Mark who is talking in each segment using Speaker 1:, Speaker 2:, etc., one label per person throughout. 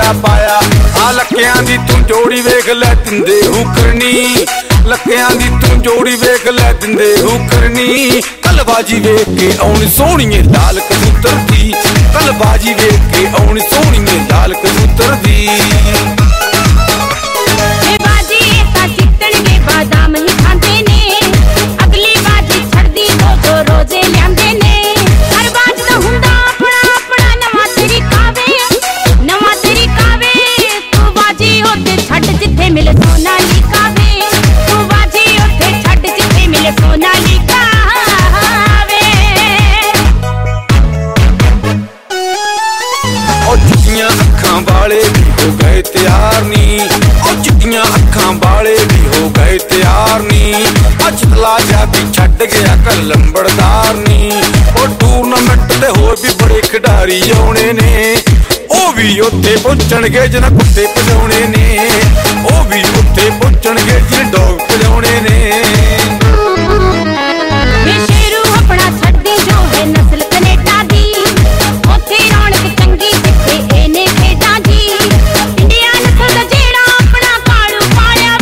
Speaker 1: लक्या पाया आ लक्या दी तू जोड़ी वेख लै दिंदे हू करनी लक्या दी तू जोड़ी वेख लै दिंदे हू करनी कल बाजी वेख के आउणी सोहणीए लाल कबूतर दी कल बाजी वेख के आउणी सोहणीए लाल कबूतर दी
Speaker 2: बादाम ही खांदे ने अगली बाजी छड़दी दो रोजे लियांदे ने हर बाज दा हुंदा अपना अपना नवा तरीका वे तू बाजी ओते छड़ जिथे मिले सोना लिखा वे तू बाजी ओते छड़ जिथे मिले सोना लिखा वे
Speaker 1: ओ चिट्टियां अखां वाले भी हो गए तैयार नी ओ चिट्टियां अखां वाले भी हो गए तैयार नी अचला जाती छड़ गया कल लंबड़दार नी और टूर्नामेंट ते होर भी बड़े खिडारी आउणे ने ओ भी उत्थे पहुंचणगे जिन्हां कुत्ते भजाउणे ने ओ भी उत्थे पहुंचणगे जिन्हां डॉग भजाउणे ने
Speaker 2: शेरू अपना छड्डी जो है नस्ल कनेडा दी उत्थे रौनक चंगी जिथे एने खेडां दी इंडिया नस्ल दा जेड़ा अपना कालू पालिया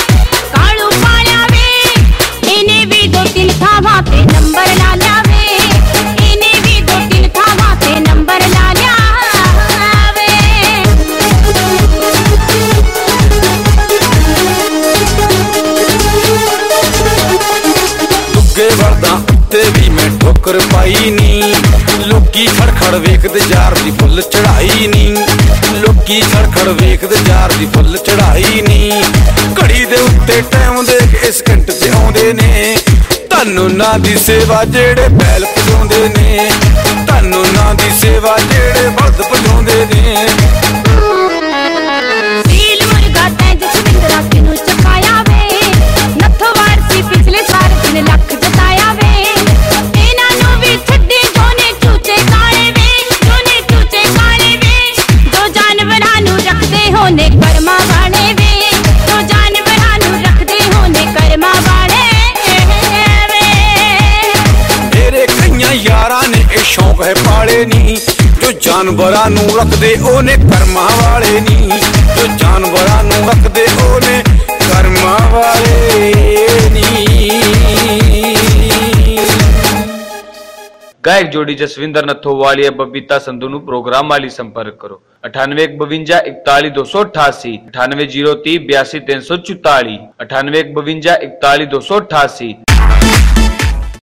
Speaker 2: वे एने भी दो तीन थावां ते नंबर ला लिया वे एने भी दो तीन थावां ते नंबर ला लिया वे
Speaker 1: दुगे वरदा उत्ते भी मैं ठोकर पाई नी लोकी खड़खड़ वेखदे यार दी फुल चढ़ाई नी लोकी खड़खड़ वेखदे यार दी फुल चढ़ाई नी घड़ी दे उत्ते टाइम दे इस घंट ते आउंदे ने तानू ना दी सेवा जेड़े बैल भजाउंदे ने तानू ना दी सेवा जेड़े बलद भजाउंदे ने
Speaker 2: सील मुर्गा तैं जसविंदरा किनू चकाया वे नथोवार सी पिछले साल 3 लाख जताया वे इन्हां नू भी छड्डी जोने चूचे काले वे जो जानवरां नू रखदे होने कर्मा वाले वे जो जानवरां नू रखदे होने कर्मा वाले वे
Speaker 1: मेरे कईयां यारां ने ए शौक है पाले नी जो जानवरां नू रखदे ओने कर्मा वाले नी जो जानवरां नू रखदे ओने कर्मा वाले नी।
Speaker 3: गायक जोड़ी जसविंदर नथोवालिया बबीता संधू नु प्रोग्राम वाली संपर्क करो 9852 41 288 9803 82 344 9852 41 288।